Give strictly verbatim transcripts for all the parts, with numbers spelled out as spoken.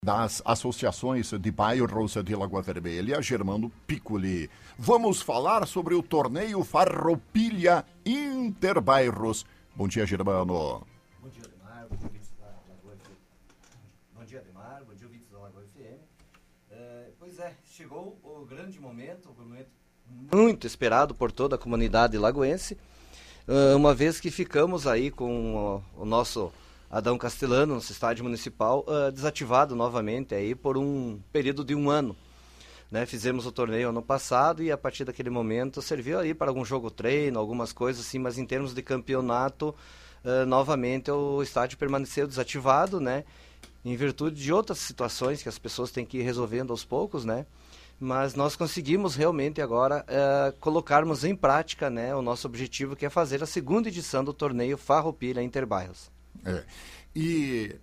das associações de bairros de Lagoa Vermelha, Germano Piccoli. Vamos falar sobre o torneio Farroupilha Interbairros. Bom dia, Germano. Bom dia, Ademar. Bom dia, ouvintes da Lagoa F M. Bom dia, Ademar. Bom dia, ouvintes da Lagoa F M. É, pois é, chegou o grande momento, o momento muito esperado por toda a comunidade lagoense, uma vez que ficamos aí com o, o nosso Adão Castelano, nosso estádio municipal, uh, desativado novamente aí por um período de um ano. Né? Fizemos o torneio ano passado e a partir daquele momento serviu aí para algum jogo treino, algumas coisas assim, mas em termos de campeonato, uh, novamente o estádio permaneceu desativado, né? Em virtude de outras situações que as pessoas têm que ir resolvendo aos poucos, né? Mas nós conseguimos realmente agora uh, colocarmos em prática, né, o nosso objetivo, que é fazer a segunda edição do torneio Farroupilha Interbairros. É. E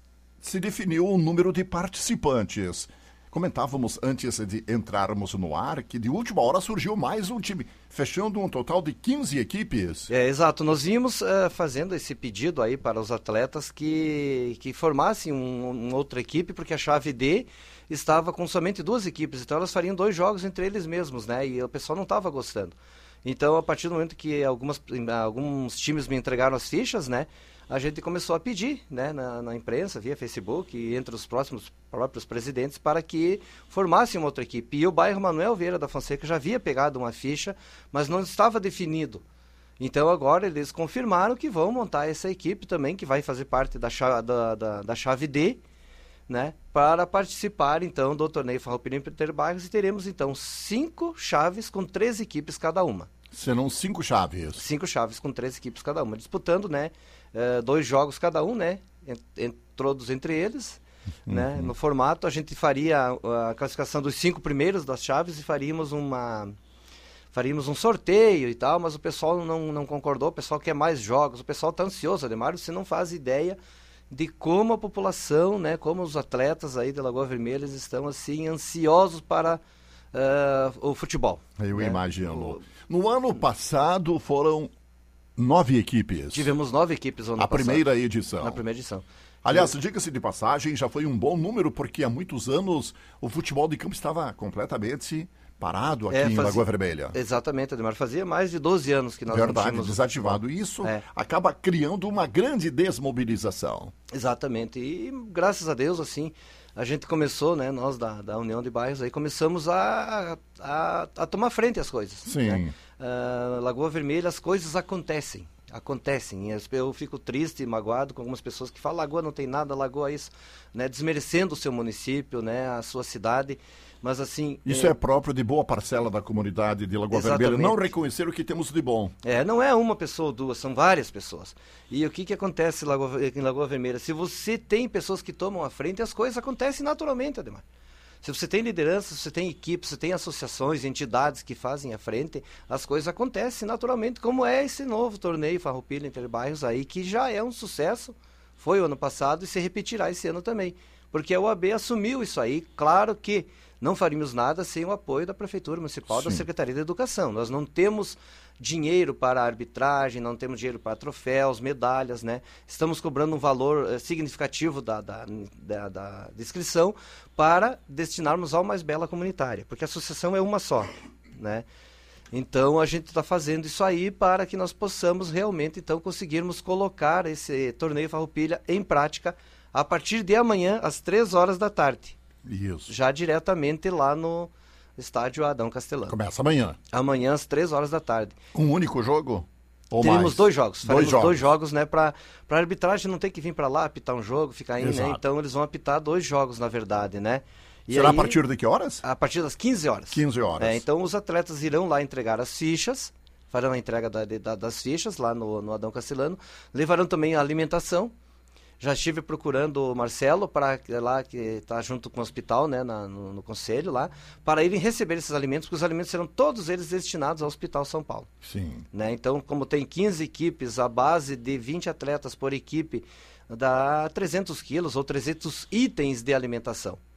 se definiu o número de participantes. Comentávamos antes de entrarmos no ar que de última hora surgiu mais um time, fechando um total de quinze equipes. É, exato. Nós vimos uh, fazendo esse pedido aí para os atletas que, que formassem um, uma outra equipe, porque a chave D estava com somente duas equipes, então elas fariam dois jogos entre eles mesmos, né? E o pessoal não estava gostando. Então, a partir do momento que algumas, alguns times me entregaram as fichas, né? A gente começou a pedir, né, na, na imprensa, via Facebook, e entre os próximos próprios presidentes, para que formassem uma outra equipe. E o bairro Manuel Vieira da Fonseca já havia pegado uma ficha, mas não estava definido. Então agora eles confirmaram que vão montar essa equipe também, que vai fazer parte da chave, da, da, da chave D, né, para participar então do torneio Farroupilha Interbairros, e teremos então cinco chaves com três equipes cada uma. Serão cinco chaves. Cinco chaves com três equipes cada uma, disputando, né, uh, dois jogos cada um, né, ent ent todos entre eles, uhum. Né, no formato a gente faria a, a classificação dos cinco primeiros das chaves e faríamos uma faríamos um sorteio e tal, mas o pessoal não, não concordou, o pessoal quer mais jogos, o pessoal está ansioso, Ademar, você não faz ideia de como a população, né, como os atletas aí da Lagoa Vermelha estão assim ansiosos para uh, o futebol. Eu né? imagino. O... No ano passado foram nove equipes. Tivemos nove equipes no ano A passado. primeira edição. Na primeira edição. Aliás, diga-se de passagem, já foi um bom número, porque há muitos anos o futebol de campo estava completamente parado aqui é, em fazia... Lagoa Vermelha. Exatamente, Ademar. Fazia mais de doze anos que nós Verdade, não tínhamos desativado. E isso é. acaba criando uma grande desmobilização. Exatamente. E graças a Deus, assim, a gente começou, né, nós da, da União de Bairros, aí começamos a, a, a tomar frente às coisas. Sim. Né? Uh, Lagoa Vermelha, as coisas acontecem. Acontecem. Eu fico triste e magoado com algumas pessoas que falam Lagoa não tem nada, Lagoa isso, né, desmerecendo o seu município, né, a sua cidade. Mas assim... Isso é... é próprio de boa parcela da comunidade de Lagoa Exatamente. Vermelha, não reconhecer o que temos de bom. É, não é uma pessoa ou duas, são várias pessoas. E o que, que acontece em Lagoa, em Lagoa Vermelha? Se você tem pessoas que tomam a frente, as coisas acontecem naturalmente, Ademar. Se você tem liderança, se você tem equipes, se você tem associações, entidades que fazem a frente, as coisas acontecem naturalmente, como é esse novo torneio Farroupilha Interbairros aí, que já é um sucesso, foi o ano passado e se repetirá esse ano também. Porque a U A B assumiu isso aí, claro que não faríamos nada sem o apoio da Prefeitura Municipal, Sim. da Secretaria de Educação. Nós não temos dinheiro para arbitragem, não temos dinheiro para troféus, medalhas, né? Estamos cobrando um valor uh, significativo da, da, da, da inscrição para destinarmos ao Mais Bela Comunitária, porque a associação é uma só, né? Então a gente está fazendo isso aí para que nós possamos realmente então conseguirmos colocar esse torneio Farroupilha em prática a partir de amanhã, às três horas da tarde. Isso. Já diretamente lá no estádio Adão Castelano. Começa amanhã. Amanhã, às três horas da tarde. Um único jogo? Ou Teremos mais? dois jogos. Dois Faremos jogos. dois jogos, né? Para a arbitragem não ter que vir para lá apitar um jogo, ficar aí, né? Então eles vão apitar dois jogos, na verdade, né? E Será aí, a partir de que horas? A partir das quinze horas. quinze horas. É, então os atletas irão lá entregar as fichas, farão a entrega da, da, das fichas lá no, no Adão Castelano, levarão também a alimentação. Já estive procurando o Marcelo, para lá que está junto com o hospital, né, na, no, no conselho lá, para irem receber esses alimentos, porque os alimentos serão todos eles destinados ao Hospital São Paulo. Sim. Né? Então, como tem quinze equipes, a base de vinte atletas por equipe, dá trezentos quilos ou trezentos itens de alimentação.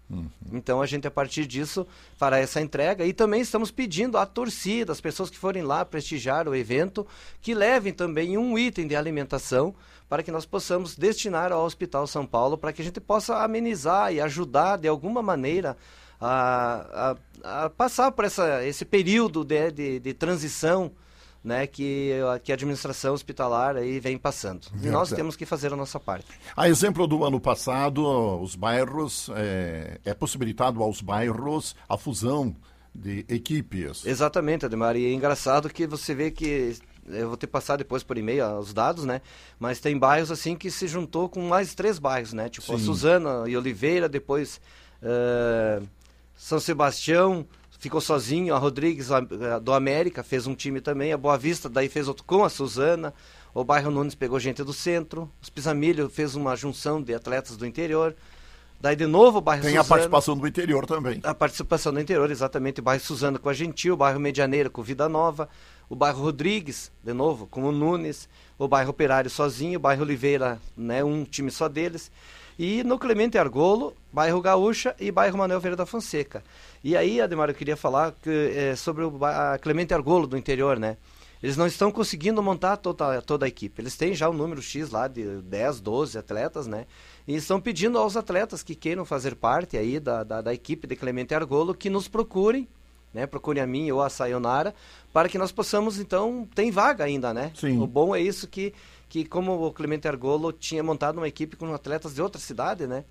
Uhum. Então a gente, a partir disso, fará essa entrega. E também estamos pedindo à torcida, as pessoas que forem lá prestigiar o evento, que levem também um item de alimentação para que nós possamos destinar ao Hospital São Paulo, para que a gente possa amenizar e ajudar de alguma maneira a, a, a passar por essa, esse período de, de, de transição, né, que, que a administração hospitalar aí vem passando. Verdade. E nós temos que fazer a nossa parte. A exemplo do ano passado, os bairros, é, é possibilitado aos bairros a fusão de equipes. Exatamente, Ademar, e é engraçado que você vê que, eu vou ter que passar depois por e-mail os dados, né, mas tem bairros assim que se juntou com mais três bairros, né, tipo Sim. a Suzana e Oliveira, depois uh, São Sebastião, ficou sozinho, a Rodrigues do América fez um time também, a Boa Vista daí fez outro com a Suzana, o bairro Nunes pegou gente do centro, os Pisamilho fez uma junção de atletas do interior, daí de novo o bairro Tem Suzana, a participação do interior também. A participação do interior, exatamente, o bairro Suzana com a Gentil, o bairro Medianeira com Vida Nova, o bairro Rodrigues, de novo, com o Nunes, o bairro Operário sozinho, o bairro Oliveira, né, um time só deles. E no Clemente Argolo, bairro Gaúcha e bairro Manuel Vieira da Fonseca. E aí, Ademar, eu queria falar que, é, sobre o a Clemente Argolo do interior, né? Eles não estão conseguindo montar toda, toda a equipe. Eles têm já um número X lá de dez, doze atletas, né? E estão pedindo aos atletas que queiram fazer parte aí da, da, da equipe de Clemente Argolo que nos procurem, né? Procurem a mim ou a Sayonara, para que nós possamos, então, tem vaga ainda, né? Sim. O bom é isso que... que como o Clemente Argolo tinha montado uma equipe com atletas de outra cidade, né?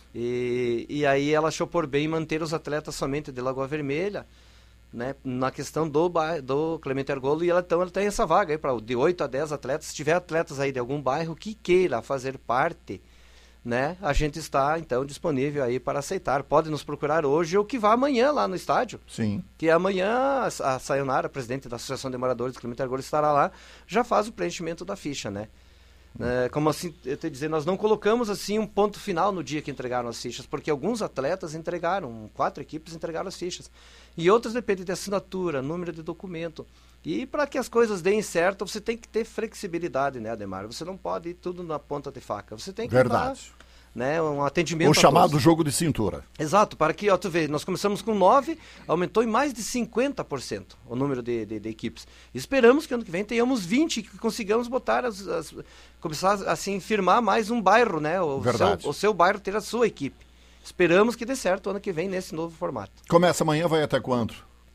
E, e aí ela achou por bem manter os atletas somente de Lagoa Vermelha, né? Na questão do, do Clemente Argolo, e ela, então ela tem essa vaga aí para de oito a dez atletas. Se tiver atletas aí de algum bairro que queira fazer parte, né? A gente está, então, disponível aí para aceitar. Pode nos procurar hoje ou que vá amanhã lá no estádio. Sim. Que amanhã a Sayonara, presidente da Associação de Moradores de Clemente Argolo, estará lá, já faz o preenchimento da ficha, né? Hum. É, como assim, eu te dizer, nós não colocamos assim um ponto final no dia que entregaram as fichas, porque alguns atletas entregaram, quatro equipes entregaram as fichas. E outras dependem de assinatura, número de documento. E para que as coisas deem certo, você tem que ter flexibilidade, né, Ademar? Você não pode ir tudo na ponta de faca. Você tem que Verdade. dar, né, um atendimento o chamado todos. Jogo de cintura. Exato, para que, ó, tu vê, nós começamos com nove, aumentou em mais de cinquenta por cento o número de, de, de equipes. Esperamos que ano que vem tenhamos vinte, que consigamos botar as, as, começar assim, firmar mais um bairro, né? O Verdade. seu, o seu bairro ter a sua equipe. Esperamos que dê certo ano que vem nesse novo formato. Começa amanhã, vai até quando?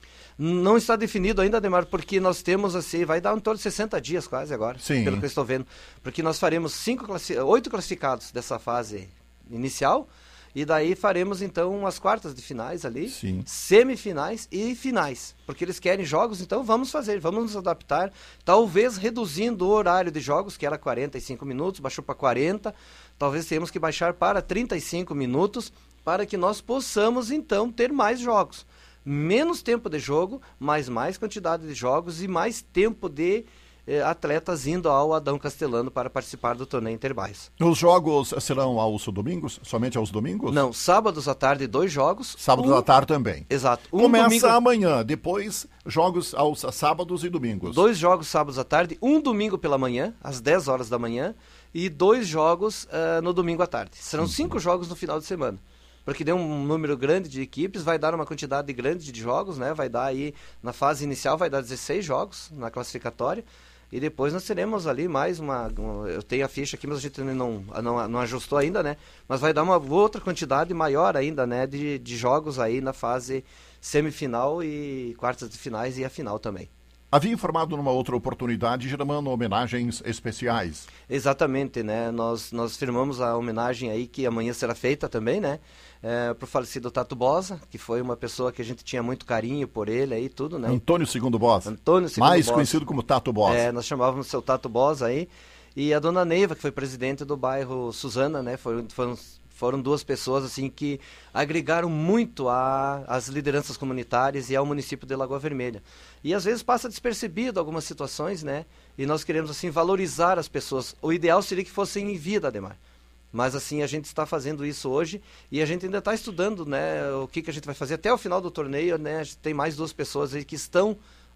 Não está definido ainda, Ademar, porque nós temos assim, vai dar em torno de sessenta dias quase agora, Sim. pelo que eu estou vendo. Porque nós faremos cinco classi- oito classificados dessa fase inicial, e daí faremos então as quartas de finais ali, Sim. semifinais e finais. Porque eles querem jogos, então vamos fazer, vamos nos adaptar, talvez reduzindo o horário de jogos, que era quarenta e cinco minutos, baixou para quarenta, talvez tenhamos que baixar para trinta e cinco minutos, para que nós possamos então ter mais jogos. Menos tempo de jogo, mas mais quantidade de jogos e mais tempo de eh, atletas indo ao Adão Castelano para participar do torneio Interbairros. Os jogos serão aos domingos? Somente aos domingos? Não, sábados à tarde, dois jogos. Sábados um... à tarde também. Exato. Um Começa domingo... amanhã, depois jogos aos sábados e domingos. Dois jogos sábados à tarde, um domingo pela manhã, às dez horas da manhã, e dois jogos uh, no domingo à tarde. Serão uhum. cinco jogos no final de semana. Porque deu um número grande de equipes, vai dar uma quantidade grande de jogos, né? Vai dar aí, na fase inicial, vai dar dezesseis jogos na classificatória. E depois nós teremos ali mais uma... uma eu tenho a ficha aqui, mas a gente não, não, não ajustou ainda, né? Mas vai dar uma outra quantidade maior ainda, né? De, de jogos aí na fase semifinal e quartas de finais e a final também. Havia informado numa outra oportunidade, gerando homenagens especiais. Exatamente, né? Nós, nós firmamos a homenagem aí que amanhã será feita também, né? É, para o falecido Tato Bosa, que foi uma pessoa que a gente tinha muito carinho por ele aí tudo, né? Antônio Segundo Bosa. Antônio Segundo Mais Bosa. conhecido como Tato Bosa. É, nós chamávamos o seu Tato Bosa aí. E a dona Neiva, que foi presidente do bairro Suzana, né? Foi, foram, foram duas pessoas assim que agregaram muito às lideranças comunitárias e ao município de Lagoa Vermelha. E às vezes passa despercebido algumas situações, né? E nós queremos assim valorizar as pessoas. O ideal seria que fossem em vida, Ademar. Mas assim, a gente está fazendo isso hoje e a gente ainda está estudando, né, o que, que a gente vai fazer até o final do torneio, né? A gente tem mais duas pessoas aí que estão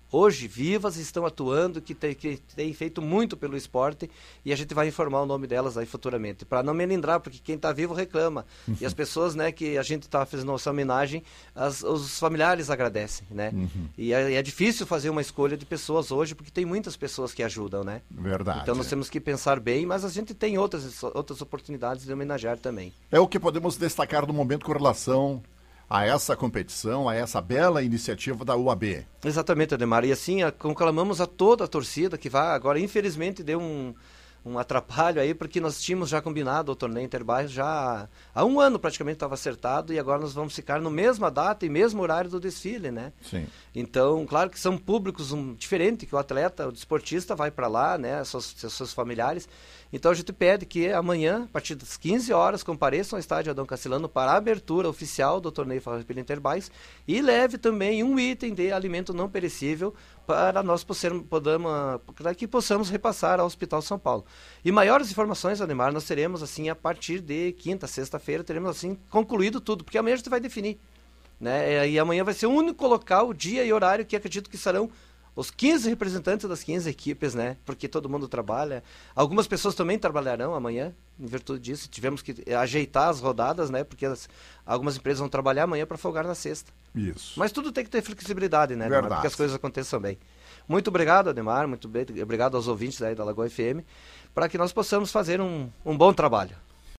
hoje vivas e estão atuando, que tem, que tem feito muito pelo esporte, e a gente vai informar o nome delas aí futuramente, para não melindrar, porque quem está vivo reclama. Uhum. E as pessoas, né, que a gente está fazendo essa homenagem, as, os familiares agradecem, né? Uhum. E é, é difícil fazer uma escolha de pessoas hoje, porque tem muitas pessoas que ajudam, né? Verdade. Então nós temos que pensar bem, mas a gente tem outras, outras oportunidades de homenagear também. É o que podemos destacar no momento com relação a essa competição, a essa bela iniciativa da U A B. Exatamente, Ademar. E assim, a, conclamamos a toda a torcida que vai. Agora, infelizmente, deu um, um atrapalho aí, porque nós tínhamos já combinado o torneio Interbairros já há um ano praticamente estava acertado, e agora nós vamos ficar no mesma data e mesmo horário do desfile, né? Sim. Então, claro que são públicos um, diferentes, que o atleta, o desportista vai para lá, né? Seus, seus familiares. Então a gente pede que amanhã, a partir das quinze horas, compareçam ao estádio Adão Castelano para a abertura oficial do torneio Farroupilha Interbikes, e leve também um item de alimento não perecível para nós possamos, podamos, para que possamos repassar ao Hospital São Paulo. E maiores informações, Ademar, nós teremos assim a partir de quinta, sexta-feira, teremos assim concluído tudo, porque amanhã a gente vai definir, né? E amanhã vai ser o único local, dia e horário que acredito que serão os quinze representantes das quinze equipes, né? Porque todo mundo trabalha. Algumas pessoas também trabalharão amanhã, em virtude disso. Tivemos que ajeitar as rodadas, né? Porque as, algumas empresas vão trabalhar amanhã para folgar na sexta. Isso. Mas tudo tem que ter flexibilidade, né, Ademar? Para que as coisas aconteçam bem. Muito obrigado, Ademar. Muito bem. Obrigado aos ouvintes aí da Lagoa F M, para que nós possamos fazer um, um bom trabalho.